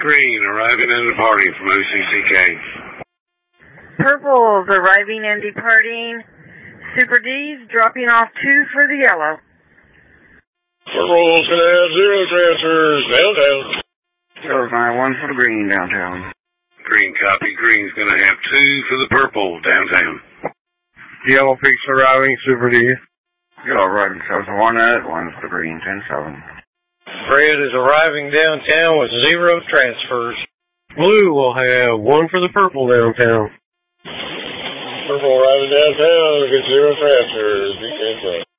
Green arriving and departing from OCCK. Purple's arriving and departing. Super D's dropping off 2 for the yellow. Purple's going to have 0 transfers downtown. 091 for the green downtown. Green copy. Green's going to have 2 for the purple downtown. Yellow Peaks arriving, Super D. Yellow arriving 7-1 1 for the green, 10-7. Red is arriving downtown with 0 transfers. Blue will have 1 for the purple downtown. Purple arriving downtown with 0 transfers.